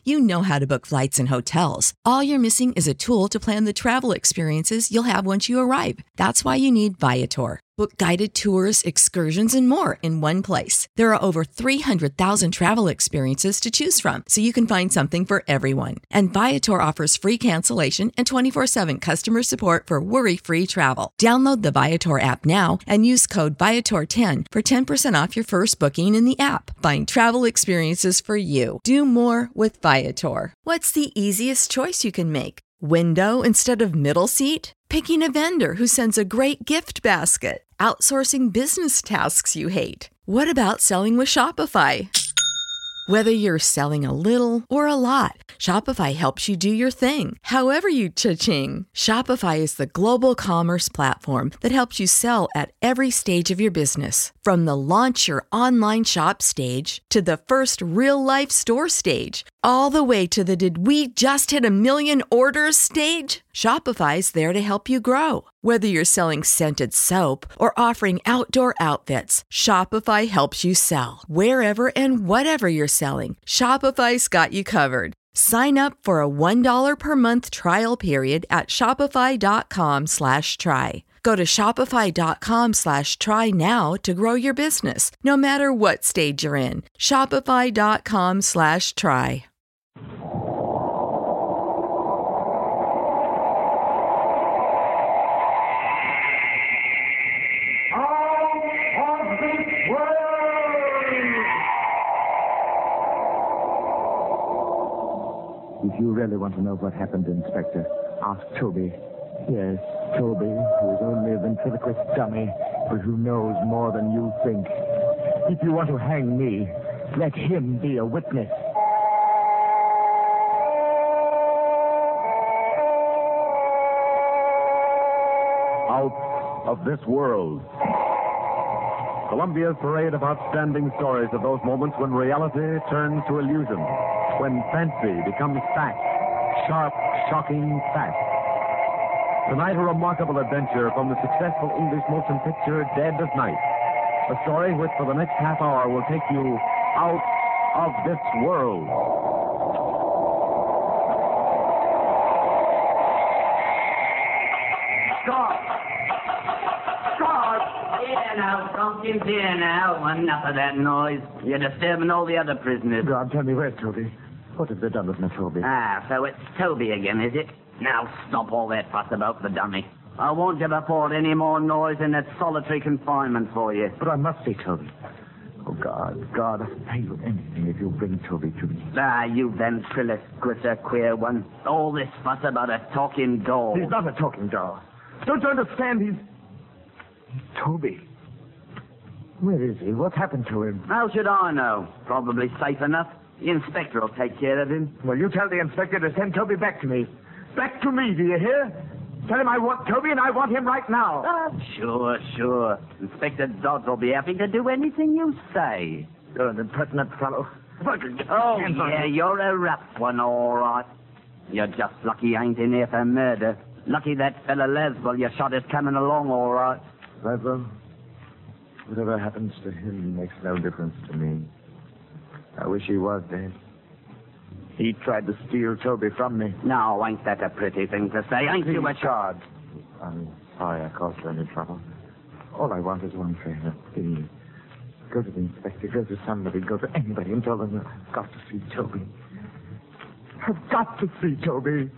You know how to book flights and hotels. All you're missing is a tool to plan the travel experiences you'll have once you arrive. That's why you need Viator. Book guided tours, excursions, and more in one place. There are over 300,000 travel experiences to choose from, so you can find something for everyone. And Viator offers free cancellation and 24/7 customer support for worry-free travel. Download the Viator app now and use code Viator10 for 10% off your first booking in the app. Find travel experiences for you. Do more with Viator. What's the easiest choice you can make? Window instead of middle seat? Picking a vendor who sends a great gift basket? Outsourcing business tasks you hate? What about selling with Shopify? Whether you're selling a little or a lot, Shopify helps you do your thing, however you cha-ching. Shopify is the global commerce platform that helps you sell at every stage of your business. From the launch your online shop stage to the first real-life store stage, all the way to the did we just hit a million orders stage? Shopify's there to help you grow. Whether you're selling scented soap or offering outdoor outfits, Shopify helps you sell. Wherever and whatever you're selling, Shopify's got you covered. Sign up for a $1 per month trial period at shopify.com/try. Go to shopify.com/try now to grow your business, no matter what stage you're in. Shopify.com/try. If you really want to know what happened, Inspector, ask Toby. Yes, Toby, who is only a ventriloquist dummy, but who knows more than you think. If you want to hang me, let him be a witness. Out of this world. Columbia's parade of outstanding stories of those moments when reality turns to illusion, when fancy becomes fact, sharp, shocking fact. Tonight, a remarkable adventure from the successful English motion picture Dead of Night. A story which for the next half hour will take you out of this world. Stop! Stop! Here now, Tompkins, here now. Enough of that noise. You're disturbing all the other prisoners. God, tell me, where's Toby? What have they done with my Toby? So it's Toby again, is it? Now stop all that fuss about the dummy. I won't give afford any more noise in that solitary confinement for you. But I must see Toby. Oh, God, I'll pay you anything if you bring Toby to me. You ventriloquist, queer one. All this fuss about a talking doll. He's not a talking doll. Don't you understand? He's Toby. Where is he? What's happened to him? How should I know? Probably safe enough. The inspector will take care of him. Well, you tell the inspector to send Toby back to me. Back to me, do you hear? Tell him I want Toby and I want him right now. Sure. Inspector Dodds will be happy to do anything you say. You're an impertinent fellow. Oh, yeah, you're a rough one, all right. You're just lucky I ain't in here for murder. Lucky that fella Laswell you shot is coming along, all right. Laswell? Whatever happens to him makes no difference to me. I wish he was dead. He tried to steal Toby from me. No, ain't that a pretty thing to say? Ain't you a charge? I'm sorry I caused you any trouble. All I want is one favor. Please. Go to the inspector, go to somebody, go to anybody and tell them I've got to see Toby. I've got to see Toby.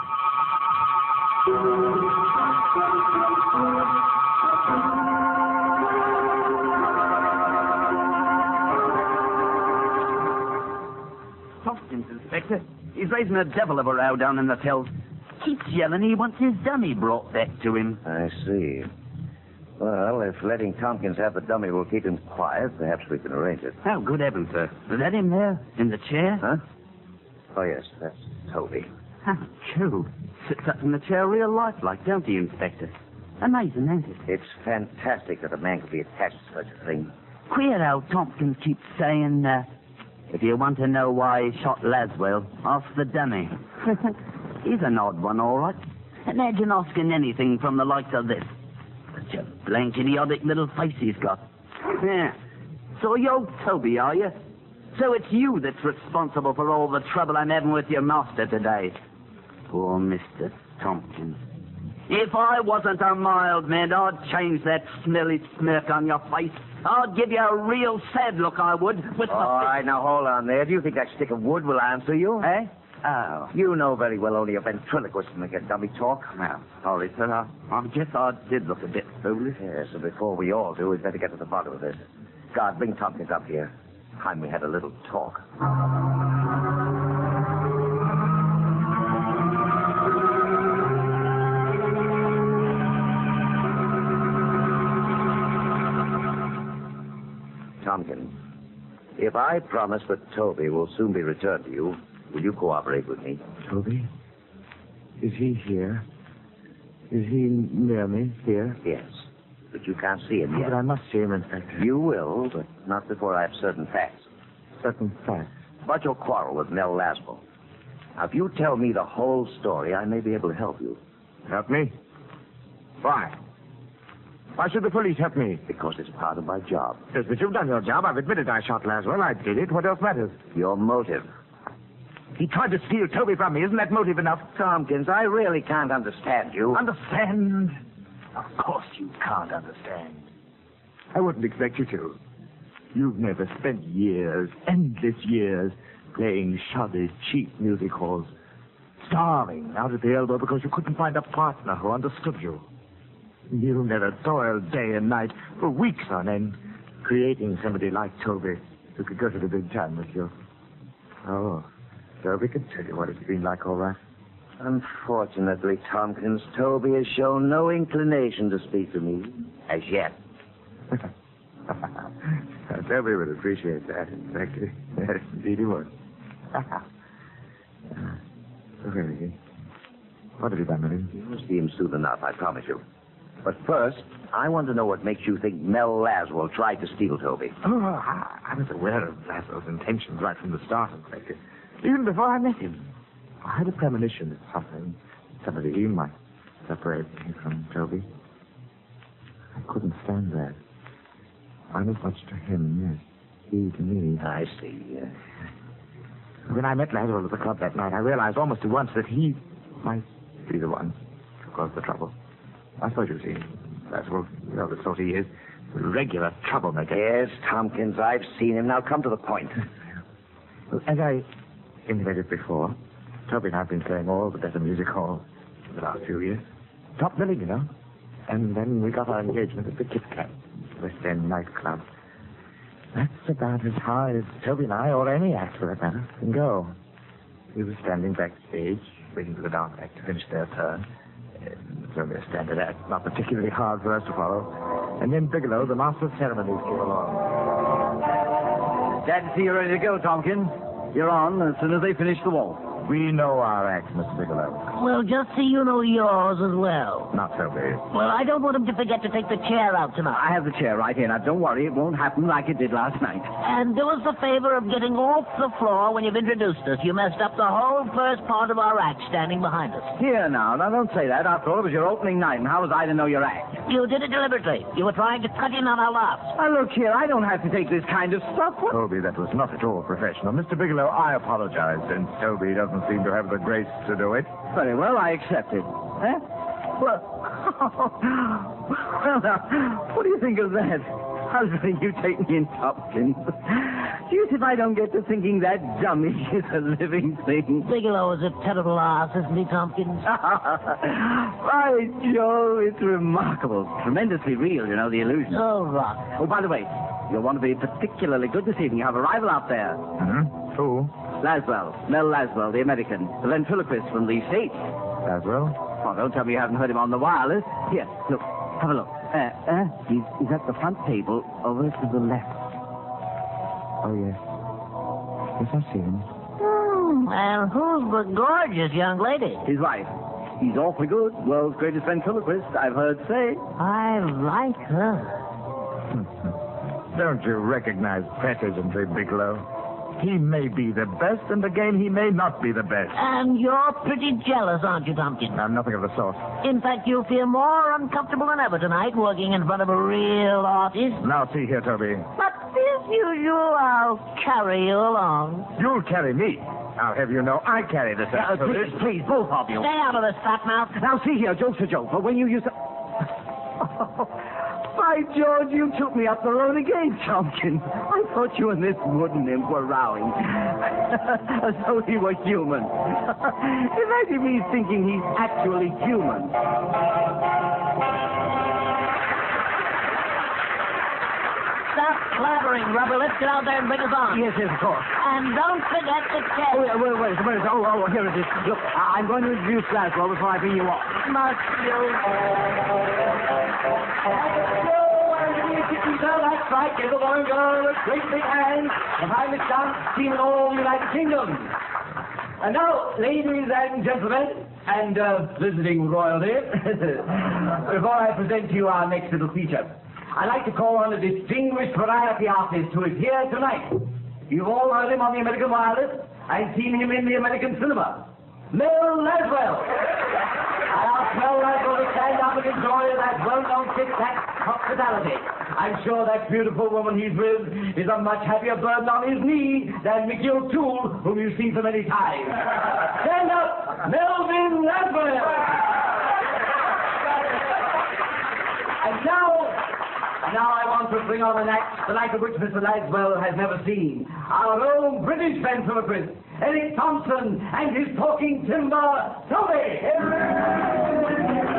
Tompkins, Inspector. He's raising a devil of a row down in the cells. Keeps yelling he wants his dummy brought back to him. I see. Well, if letting Tompkins have the dummy will keep him quiet, perhaps we can arrange it. Oh, good heavens, sir. Is that him there, in the chair? Huh? Oh, yes, that's Toby. How true. Sits up in the chair real lifelike, don't he, Inspector? Amazing, ain't it? It's fantastic that a man could be attached to such a thing. Queer how Tompkins keeps saying, if you want to know why he shot Laswell, ask the dummy. He's an odd one, all right. Imagine asking anything from the likes of this. Such a blank, idiotic little face he's got. Yeah. So you're Toby, are you? So it's you that's responsible for all the trouble I'm having with your master today. Poor Mr. Tompkins. If I wasn't a mild man, I'd change that smelly smirk on your face. I'd give you a real sad look, I would. With All right, now hold on there. Do you think that stick of wood will answer you? Eh? Oh. You know very well only a ventriloquist can make a dummy talk. Well, sorry, sir. I guess I did look a bit foolish. Yes, so before we all do, we'd better get to the bottom of this. God, bring Tompkins up here. Time we had a little talk. Tompkins, if I promise that Toby will soon be returned to you, will you cooperate with me? Toby? Is he here? Is he near me here? Yes, but you can't see him Oh, yet. but I must see him, Inspector. You will, but not before I have certain facts. Certain facts. About your quarrel with Mel Laswell. Now, if you tell me the whole story, I may be able to help you. Help me? Why? Why should the police help me? Because it's part of my job. Yes, but you've done your job. I've admitted I shot Laswell. I did it. What else matters? Your motive. He tried to steal Toby from me. Isn't that motive enough? Tompkins, I really can't understand you. Understand? Of course you can't understand. I wouldn't expect you to. You've never spent years, endless years, playing shoddy, cheap music halls, starving out at the elbow because you couldn't find a partner who understood you. You never toiled day and night for weeks on end, creating somebody like Toby who could go to the big time with you. Oh, Toby could tell you what it's been like, all right. Unfortunately, Tompkins, Toby has shown no inclination to speak to me. As yet. Toby would appreciate that, exactly. Yes, indeed he would. So where is he? What have you done with him? You'll see him soon enough, I promise you. But first, I want to know what makes you think Mel Laswell tried to steal Toby. Oh, I was aware of Laswell's intentions right from the start, Inspector. Even before I met him. I had a premonition that somebody might separate me from Toby. I couldn't stand that. I was much to him, yes. He to me. I see, yes. When I met Laswell at the club that night, I realized almost at once that he might be the one to cause the trouble. I suppose you've seen Laswell, you know the sort he is. A regular troublemaker. Yes, Tompkins, I've seen him. Now come to the point. Well, as I intimated before, Toby and I have been playing all the better music halls for the last few years. Top billing, you know. And then we got our engagement at the Kit Kat, West End nightclub. That's about as high as Toby and I, or any act for that matter, can go. We were standing backstage, waiting for the dance act to finish their turn. It's only a standard act, not particularly hard for us to follow. And then Bigelow, the master of ceremonies, came along. Glad to see you ready to go, Tompkins. You're on as soon as they finish the waltz. We know our act, Mr. Bigelow. Well, just so you know yours as well. Not Toby. Well, I don't want him to forget to take the chair out tonight. I have the chair right here. Now, don't worry. It won't happen like it did last night. And do us the favor of getting off the floor when you've introduced us. You messed up the whole first part of our act standing behind us. Here, now, don't say that. After all, it was your opening night, and how was I to know your act? You did it deliberately. You were trying to cut in on our laughs. Now, look here. I don't have to take this kind of stuff. What? Toby, that was not at all professional. Mr. Bigelow, I apologize, since Toby doesn't seem to have the grace to do it. Very well, I accept it. Eh? Well, well, now, what do you think of that? Husband, you take me in, Tompkins. See if I don't get to thinking that dummy is a living thing. Bigelow is a terrible ass, isn't he, Tompkins? By Jove, it's remarkable. Tremendously real, you know, the illusion. Oh, rock. Oh, by the way, you'll want to be particularly good this evening. You have a rival out there. Hmm? Who? Laswell. Mel Laswell, the American. The ventriloquist from the States. Laswell? Oh, don't tell me you haven't heard him on the wireless. Here, look. Have a look. He's at the front table over to the left. Oh, yes. Yes, I see him. And who's the gorgeous young lady? His wife. He's awfully good. World's greatest ventriloquist, I've heard say. I like her. Don't you recognize Pratt, Bigelow? He may be the best, and again, he may not be the best. And you're pretty jealous, aren't you, Tompkins? I'm nothing of the sort. In fact, you feel more uncomfortable than ever tonight working in front of a real artist. Now, see here, Toby. But as usual, I'll carry you along. You'll carry me. I'll have you know I carry this out. Please, both of you. Stay out of this, fat mouth. Now, see here, joke's a joke, but when you used to... By George, you took me up the road again, Tompkins. I thought you and this wooden imp were rowing. As though he were human. Imagine me thinking he's actually human. Stop clattering, rubber. Let's get out there and bring us on. Yes, of course. And don't forget the cat. Wait. Oh, here it is. Look, I'm going to introduce Laswell before I bring you off. Must you? That's right, everyone go with great big hands behind the dance team in all the United Kingdom. And now, ladies and gentlemen, and visiting royalty, before I present to you our next little feature, I'd like to call on a distinguished variety artist who is here tonight. You've all heard him on the American Wireless and seen him in the American cinema. Mel Laswell. I ask Mel Laswell to stand up and enjoy that well-known tic-tac hospitality. I'm sure that beautiful woman he's with is a much happier burden on his knee than Mickey O'Toole, whom you've seen so many times. Stand up, Melvin Laswell. And now I want to bring on an act the like of which Mr. Laswell has never seen. Our own British ventriloquist, Eric Thompson, and his talking timber, Toby.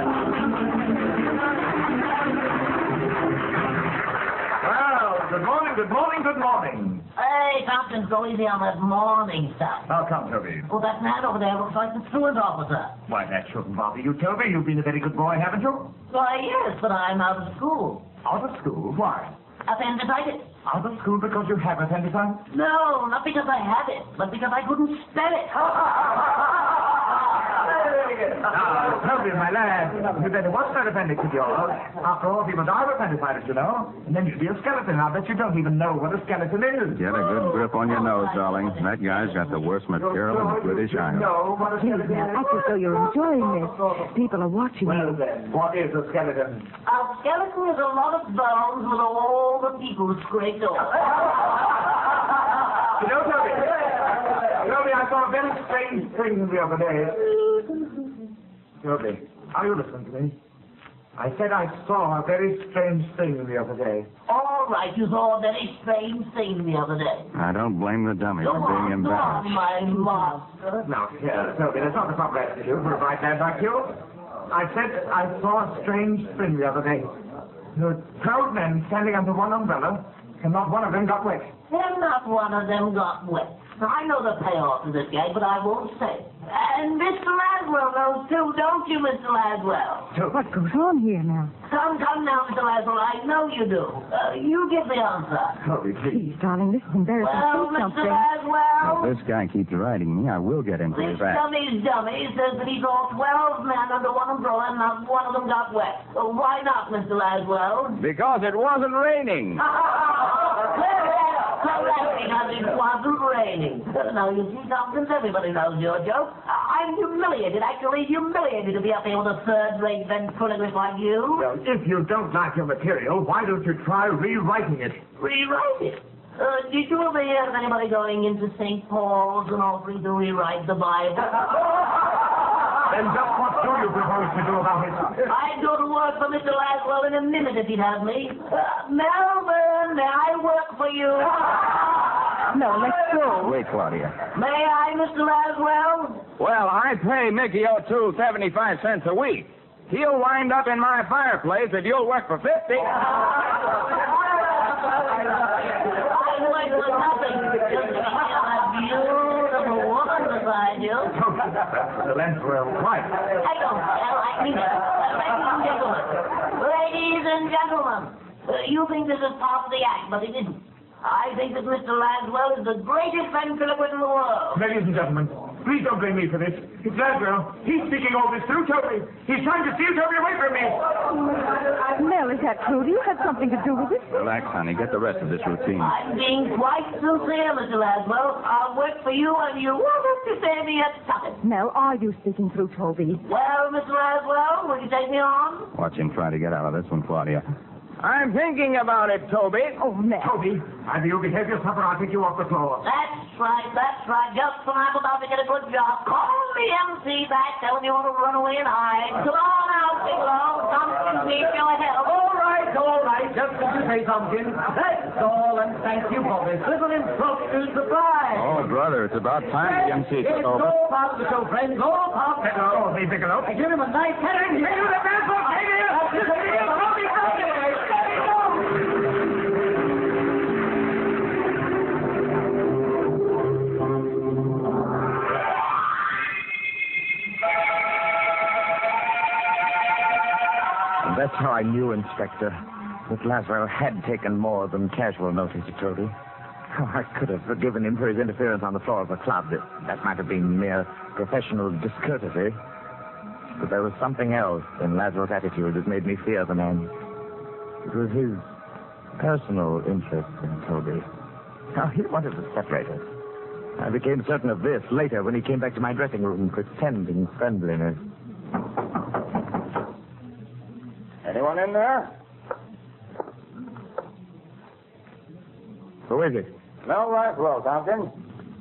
Well, good morning. Hey, Tompkins, go easy on that morning stuff. How come, Toby? Well, that man over there looks like the truant officer. Why, that shouldn't bother you, Toby. You've been a very good boy, haven't you? Why, yes, but I'm out of school. Out of school? Why? Appendicitis. Out of school because you have appendicitis? No, not because I have it, but because I couldn't spell it. Now, Toby, my lad, you'd better watch that appendix of yours. After all, people die of appendicitis, you know. And then you'd be a skeleton. I'll bet you don't even know what a skeleton is. Get a good grip on your nose, darling. That guy's got the worst material in the British Isles. No, what a skeleton is. Act as though you're enjoying this. People are watching Well, you. then, what is a skeleton? A skeleton is a lot of bones with all the people scraped off. You know, Toby, I saw a very strange thing the other day. Toby, are you listening to me? I said I saw a very strange thing the other day. All right, you saw a very strange thing the other day. I don't blame the dummy Go for being on, embarrassed. my master. Now, here, Toby, that's not the proper attitude for a bright man like you. I said I saw a strange thing the other day. There were 12 men standing under one umbrella, and not one of them got wet. And not one of them got wet. I know the payoff to this game, but I won't say. And Mr. Laswell knows too, don't you, Mr. Laswell? What goes on here now? Come now, Mr. Laswell, I know you do. You give the answer. Toby, please. Please, darling, this is embarrassing. Well, Say Mr. something. Laswell, If this guy keeps riding me, I will get into this his act. dummy says that he saw 12 men under one umbrella and not one of them got wet. Why not, Mr. Laswell? Because it wasn't raining. Correct, because it wasn't raining. Now, you see, Tompkins, everybody knows your joke. I'm humiliated, actually humiliated to be up here with a third-rate ventriloquist like you. Well, if you don't like your material, why don't you try rewriting it? Rewrite it. Did you ever hear of anybody going into St. Paul's and offering to rewrite the Bible? Then just what do you propose to do about it? I'd go to work for Mr. Laswell in a minute if he'd have me. Melvin, may I work for you? No, let's go. Wait, Claudia. May I, Mr. Laswell? Well, I pay Mickey O'Toole 75 cents a week. He'll wind up in my fireplace if you'll work for 50. I work for nothing. Just to have a beautiful woman beside you. The length well, quite. I don't tell. I mean it. Ladies and gentlemen, you think this is part of the act, but it isn't. I think that Mr. Laswell is the greatest ventriloquist in the world. Ladies and gentlemen, Please don't blame me for this. It's Laswell. He's speaking all this through Toby. He's trying to steal Toby away from me. Mel, is that true? Do you have something to do with it? Relax, honey. Get the rest of this routine. I'm being quite sincere, Mr. Laswell. I'll work for you and you won't to save me a tuppence. Mel, are you speaking through Toby? Well, Mr. Laswell, will you take me on? Watch him try to get out of this one, Claudia. I'm thinking about it, Toby. Oh, Mel. Toby, either you behave yourself or I'll take you off the floor. That's right. Just when I'm about to get a good job, call the MC back, tell him you want to run away and hide. Come on out, Bigelow. Tompkins needs your help. All right. Just as you say, Tompkins. That's all, and thank you for this little impromptu surprise. Oh, brother, it's about time the MC It's took over. all part of the show, friends. All part of the show. Oh, hey, Bigelow. I give him a nice heading. Give him the best one. That's how I knew, Inspector, that Laswell had taken more than casual notice of Toby. Oh, I could have forgiven him for his interference on the floor of the club. That might have been mere professional discourtesy. But there was something else in Laswell's attitude that made me fear the man. It was his personal interest in Toby. Now, he wanted to separate us. I became certain of this later when he came back to my dressing room pretending friendliness. Anyone in there? Who is it? Mel Laswell, Tompkins.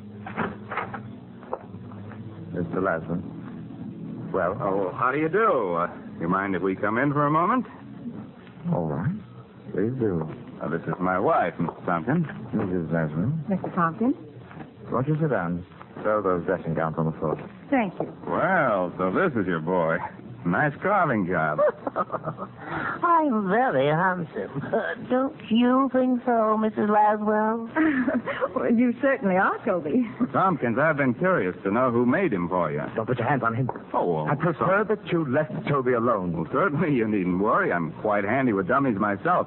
Mr. Laswell. Well, Oh, how do you do? You mind if we come in for a moment? all right. Please do. This is my wife, Mr. Tompkins. Mrs. Laswell. Mr. Tompkins? Won't you sit down? Throw those dressing gowns on the floor. Thank you. Well, so this is your boy. Nice carving job. I'm very handsome. Don't you think so, Mrs. Laswell? Well, you certainly are, Toby. Tompkins, I've been curious to know who made him for you. Don't put your hands on him. Oh, well, I prefer that you left Toby alone. Well, certainly, you needn't worry. I'm quite handy with dummies myself.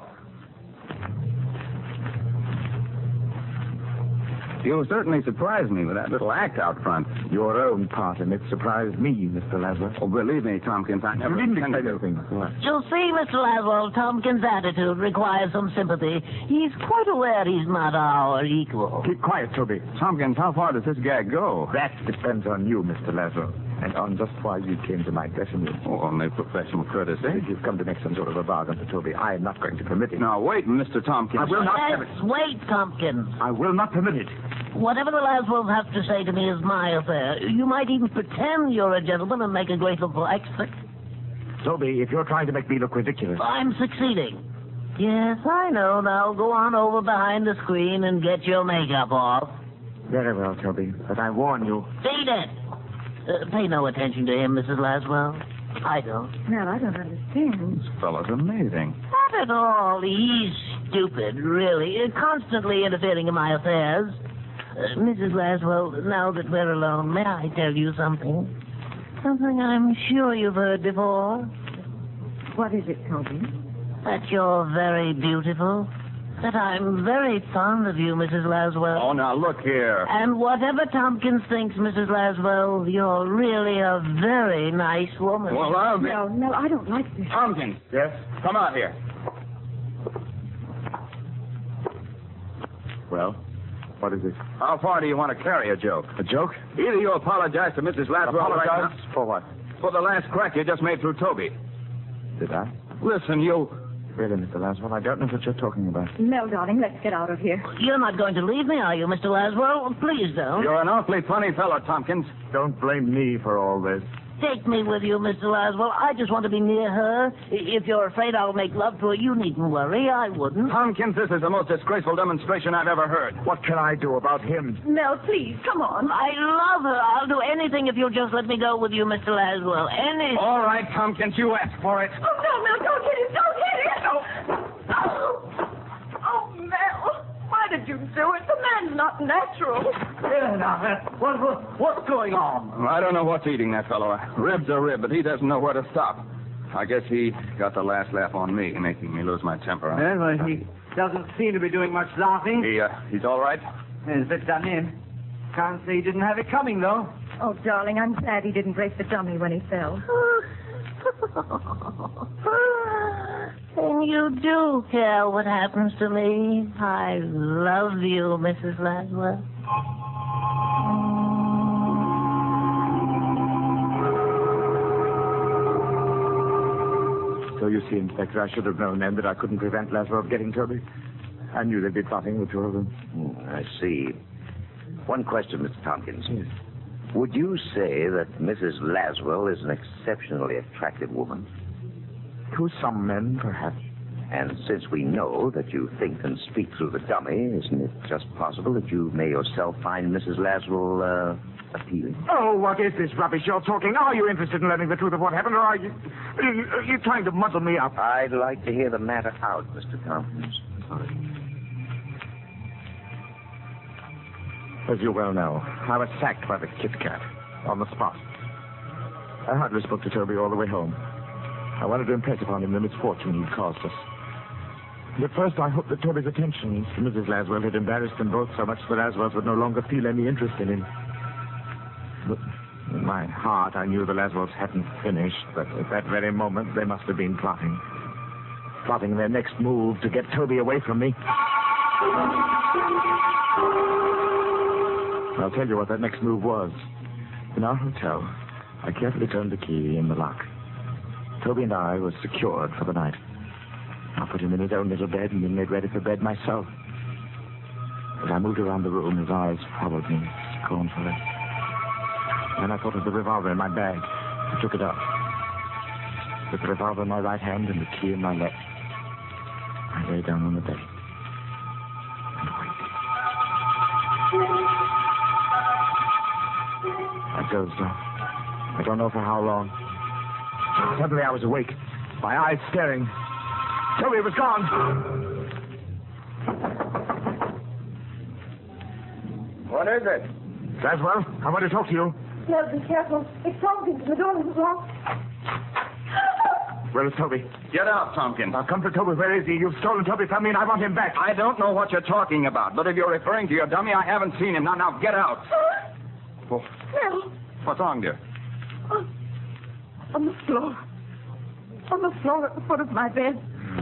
You certainly surprised me with that little act out front. Your own part in it surprised me, Mr. Laswell. Oh, believe me, Tompkins, I never You didn't intended explain to. anything. You'll see, Mr. Laswell, Tompkins' attitude requires some sympathy. He's quite aware he's not our equal. Keep quiet, Toby. Tompkins, how far does this gag go? That depends on you, Mr. Laswell, and on just why you came to my dressing room. Oh, only professional courtesy. If you've come to make some sort of a bargain for Toby, I am not going to permit it. Now, wait, Mr. Tompkins. I will not have it. Let's wait, Tompkins. I will not permit it. Whatever the Laswells have to say to me is my affair. You might even pretend you're a gentleman and make a great little extra. Toby, if you're trying to make me look ridiculous... I'm succeeding. Yes, I know. Now go on over behind the screen and get your makeup off. Very well, Toby, but I warn you. Beat it. Pay no attention to him, Mrs. Laswell. I don't. Well, I don't understand. This fellow's amazing. Not at all. He's stupid, really. Constantly interfering in my affairs. Mrs. Laswell, now that we're alone, may I tell you something? Something I'm sure you've heard before. What is it, Toby? That you're very beautiful. That I'm very fond of you, Mrs. Laswell. Oh, now, look here. And whatever Tompkins thinks, Mrs. Laswell, you're really a very nice woman. Well, I'll be... No, I don't like this. Tompkins. Yes? Come out here. Well, what is it? How far do you want to carry a joke? A joke? Either you apologize to Mrs. Laswell right now Apologize? For what? for the last crack you just made through Toby. Did I? Listen, you... Really, Mr. Laswell, I don't know what you're talking about. Mel, darling, let's get out of here. You're not going to leave me, are you, Mr. Laswell? Please don't. You're an awfully funny fellow, Tompkins. Don't blame me for all this. Take me with you, Mr. Laswell. I just want to be near her. If you're afraid I'll make love to her, you needn't worry. I wouldn't. Tompkins, this is the most disgraceful demonstration I've ever heard. What can I do about him? Mel, please, come on. I love her. I'll do anything if you'll just let me go with you, Mr. Laswell. Anything. All right, Tompkins, you asked for it. Oh, no, Mel, don't hit him. Don't hit him. Oh, Mel. Why did you do it? The man's not natural. Yeah, now, what's going on? I don't know what's eating that fellow. A rib's a rib, but he doesn't know where to stop. I guess he got the last laugh on me, making me lose my temper. Well, he doesn't seem to be doing much laughing. He's all right? He's a bit done in. Can't say he didn't have it coming, though. Oh, darling, I'm glad he didn't break the dummy when he fell. And you do care what happens to me. I love you, Mrs. Laswell. So you see, Inspector, I should have known then that I couldn't prevent Laswell getting Toby. I knew they'd be plotting, the two of them. I see. One question, Mr. Tompkins. Yes. Would you say that Mrs. Laswell is an exceptionally attractive woman? To some men, perhaps. And since we know that you think and speak through the dummy, isn't it just possible that you may yourself find Mrs. Laswell appealing? Oh, what is this rubbish you're talking? Are you interested in learning the truth of what happened, or are you trying to muddle me up? I'd like to hear the matter out, Mr. Tompkins. As you well know, I was sacked by the Kit Kat on the spot. I hardly spoke to Toby all the way home. I wanted to impress upon him the misfortune he'd caused us. At first, I hoped that Toby's attentions to Mrs. Laswell had embarrassed them both so much that Laswells would no longer feel any interest in him. But in my heart, I knew the Laswells hadn't finished, that at that very moment they must have been plotting. Plotting their next move to get Toby away from me. I'll tell you what that next move was. In our hotel, I carefully turned the key in the lock. Toby and I were secured for the night. I put him in his own little bed and then made ready for bed myself. As I moved around the room, his eyes followed me scornfully. Then I thought of the revolver in my bag. I took it up. With the revolver in my right hand and the key in my left, I lay down on the bed and waited. I dozed off. I don't know for how long. Suddenly I was awake, my eyes staring. Toby was gone. What is it? Laswell, I want to talk to you. No, be careful. It's Tompkins. The door is locked. Where is Toby? Get out, Tompkins. Now come for Toby. Where is he? You've stolen Toby from me and I want him back. I don't know what you're talking about, but if you're referring to your dummy, I haven't seen him. Now, get out. No. What's wrong, dear? On the floor. On the floor at the foot of my bed.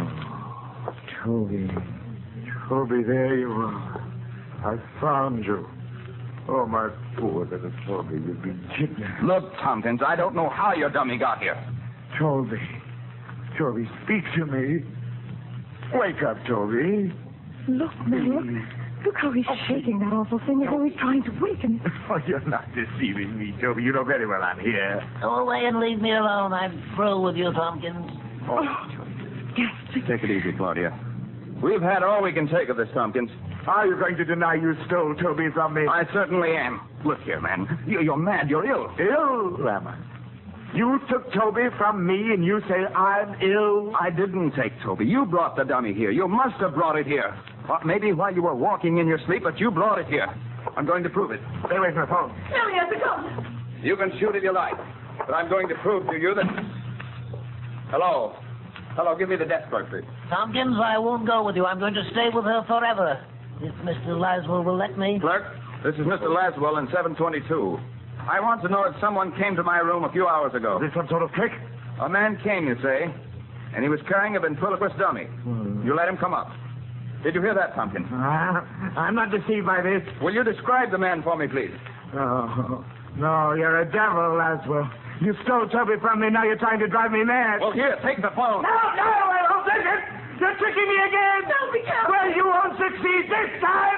Toby. Toby, there you are. I found you. Oh, my poor little Toby, you've been kidnapped. Look, Tompkins, I don't know how your dummy got here. Toby. Toby, speak to me. Wake up, Toby. Look, Mel. Look how he's shaking that awful thing as though he's trying to waken. Oh, you're not deceiving me, Toby. You know very well I'm here. Go away and leave me alone. I'm through with you, Tompkins. Oh. Yes, Take it easy, Claudia. We've had all we can take of this, Tompkins. Are you going to deny you stole Toby from me? I certainly am. Look here, man. You're mad. You're ill. Ill, am I? You took Toby from me and you say I'm ill? I didn't take Toby. You brought the dummy here. You must have brought it here. Well, maybe while you were walking in your sleep, but you brought it here. I'm going to prove it. Stay away from the phone. Tell me, the gun. You can shoot if you like, but I'm going to prove to you that... Hello. Hello, give me the desk clerk, please. Tompkins, I won't go with you. I'm going to stay with her forever. If Mr. Laswell will let me. Clerk, this is Mr. Laswell in 722. I want to know if someone came to my room a few hours ago. Is this some sort of trick? A man came, you say, and he was carrying a ventriloquist dummy. You let him come up. Did you hear that, Tompkins? I'm not deceived by this. Will you describe the man for me, please? Oh, no, you're a devil, Laswell. You stole Toby from me, now you're trying to drive me mad. Well, here, take the phone. No, I won't take it. You're tricking me again. No, be careful. Well, you won't succeed this time.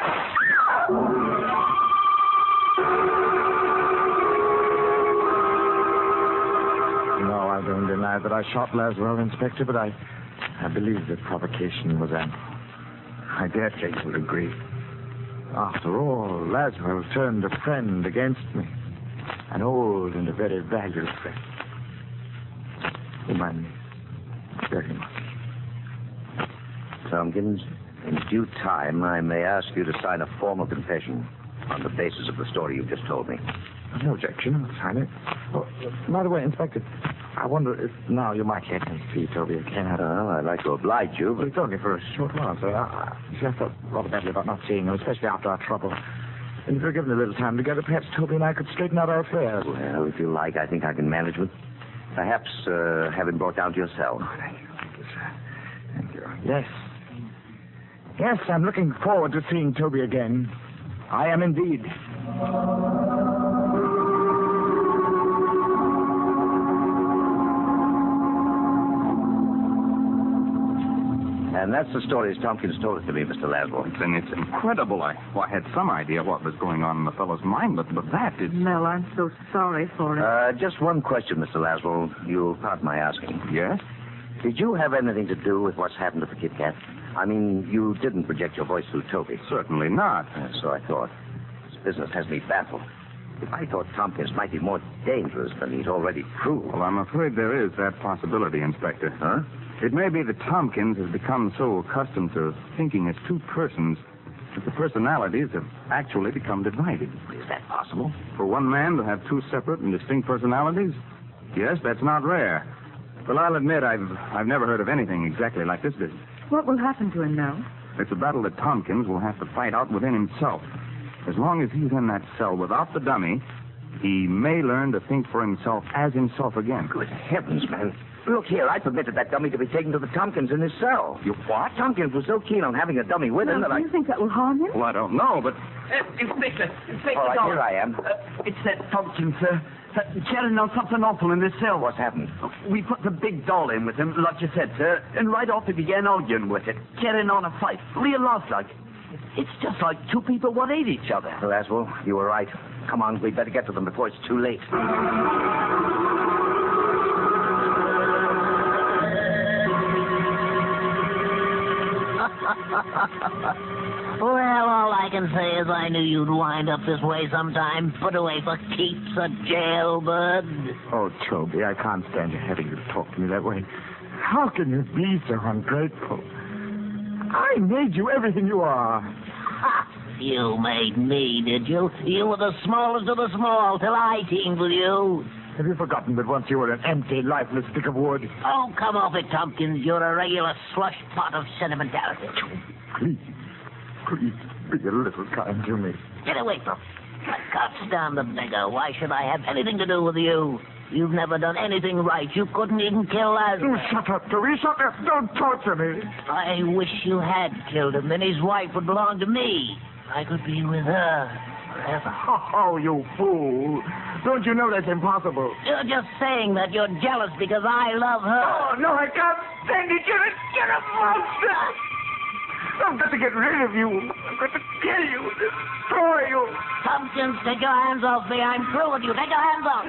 No, I don't deny that I shot Laswell, Inspector, but I believe that provocation was ample. I dare say you will agree. After all, Laswell turned a friend against me. An old and a very valued friend. Whom I miss very much. Tompkins, in due time, I may ask you to sign a formal confession on the basis of the story you've just told me. No objection. I'll sign it. Oh, by the way, Inspector, I wonder if now you might let me see Toby again. Well, I'd like to oblige you, But but... it's only for a short while, sir. I felt rather badly about not seeing him, especially after our trouble. And if you're given a little time together, perhaps Toby and I could straighten out our affairs. Well, if you like, I think I can manage with. Perhaps have him brought down to your cell. Oh, thank you, sir. Thank you. Yes. Yes, I'm looking forward to seeing Toby again. I am indeed. And that's the story as Tompkins told it to me, Mr. Laswell. Then it's incredible. I had some idea what was going on in the fellow's mind, but that is... Mel, I'm so sorry for it. Just one question, Mr. Laswell. You'll pardon my asking. Yes? Did you have anything to do with what's happened to the Kit Kat? I mean, you didn't project your voice through Toby. Certainly not. So I thought. This business has me baffled. If I thought Tompkins might be more dangerous than he's already proved. Well, I'm afraid there is that possibility, Inspector. Huh? It may be that Tompkins has become so accustomed to thinking as two persons that the personalities have actually become divided. Is that possible? For one man to have two separate and distinct personalities? Yes, that's not rare. Well, I'll admit I've never heard of anything exactly like this business. What will happen to him now? It's a battle that Tompkins will have to fight out within himself. As long as he's in that cell without the dummy, he may learn to think for himself as himself again. Good heavens, man. Look here, I permitted that dummy to be taken to the Tompkins in his cell. You what? Tompkins was so keen on having a dummy with him that Do you think that will harm him? Well, I don't know, but... Inspector, All right, here I am. It's that Tompkins, sir. Jerry knows something awful in this cell. What's happened? We put the big doll in with him, like you said, sir, and right off he began arguing with it, carrying on a fight, real lifelike. It's just like two people what hate each other. Well, Laswell, you were right. Come on, we'd better get to them before it's too late. Well, all I can say is I knew you'd wind up this way sometime. Put away for keeps, a jailbird. Oh, Toby, I can't stand you having to talk to me that way. How can you be so ungrateful? I made you everything you are. Ha! You made me, did you? You were the smallest of the small till I teamed with you. Have you forgotten that once you were an empty, lifeless stick of wood? Oh, come off it, Tompkins. You're a regular slush pot of sentimentality. Please be a little kind to me. Get away from me. I can't stand the beggar. Why should I have anything to do with you? You've never done anything right. You couldn't even kill Lazarus. Shut up, Toby. Shut up. Don't torture me. I wish you had killed him, then his wife would belong to me. I could be with her forever. Oh, you fool. Don't you know that's impossible? You're just saying that you're jealous because I love her. Oh, no, I can't stand it. You're a monster. I've got to get rid of you. I've got to kill you, destroy you. Tompkins, take your hands off me. I'm through with you. Take your hands off.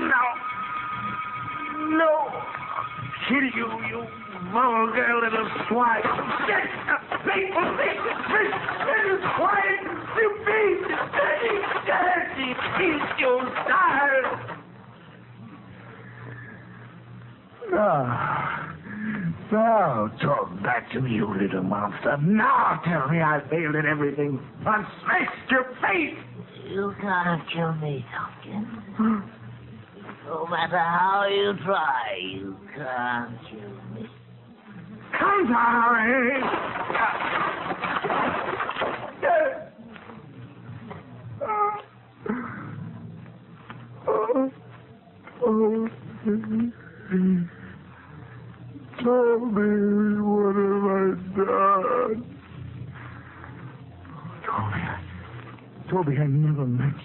No. Kill you, you vulgar little swine. People, little swine. You dirty, bestial style. Now talk back to me, you little monster. Now tell me I failed at everything. I smashed your face. You can't kill me, Tompkins. No matter how you try, you can't kill me. Come on, Toby, what have I done? Toby, I never meant.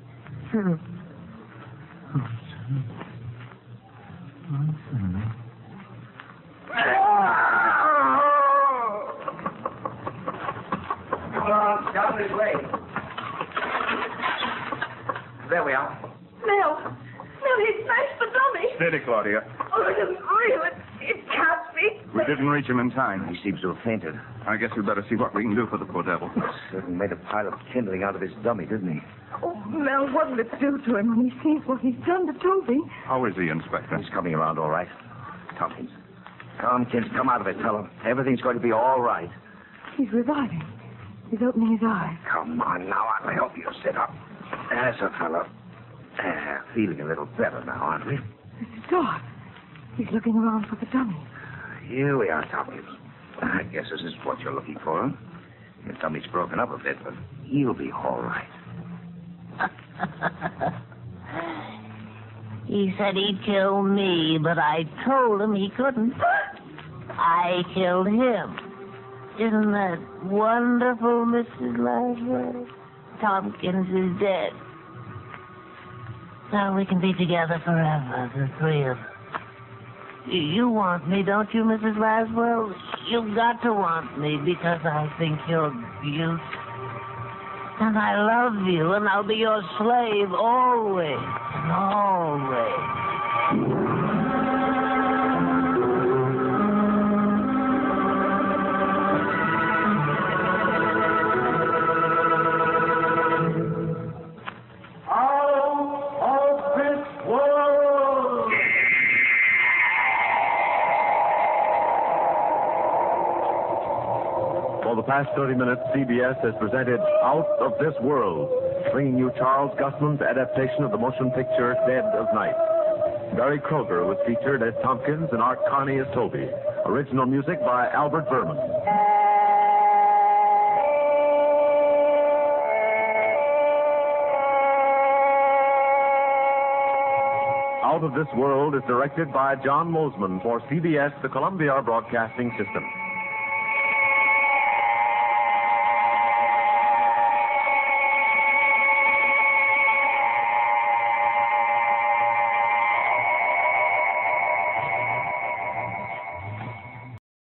Down this way. There we are. Mel, he smashed the dummy. Steady, Claudia. Oh, it isn't real. It can't be. We didn't reach him in time. He seems to have fainted. I guess we better see what we can do for the poor devil. Certainly made a pile of kindling out of his dummy, didn't he? Oh, Mel, what'll it do to him when he sees what he's done to Toby? How is he, Inspector? He's coming around all right. Tompkins, come out of it, fellow. Everything's going to be all right. He's reviving. He's opening his eyes. Come on now, I'll help you sit up. There's a fellow. Feeling a little better now, aren't we? It's dark. He's looking around for the dummy. Here we are, Tompkins. I guess this is what you're looking for, huh? Your tummy's broken up a bit, but you'll be all right. He said he'd kill me, but I told him he couldn't. I killed him. Isn't that wonderful, Mrs. Laswell? Tompkins is dead. Now we can be together forever, the three of us. You want me, don't you, Mrs. Laswell? You've got to want me because I think you're beautiful. And I love you, and I'll be your slave always and always. For the past 30 minutes, CBS has presented Out of This World, bringing you Charles Gusman's adaptation of the motion picture Dead of Night. Barry Kroger was featured as Tompkins and Art Carney as Toby. Original music by Albert Berman. Out of This World is directed by John Mosman for CBS, the Columbia Broadcasting System.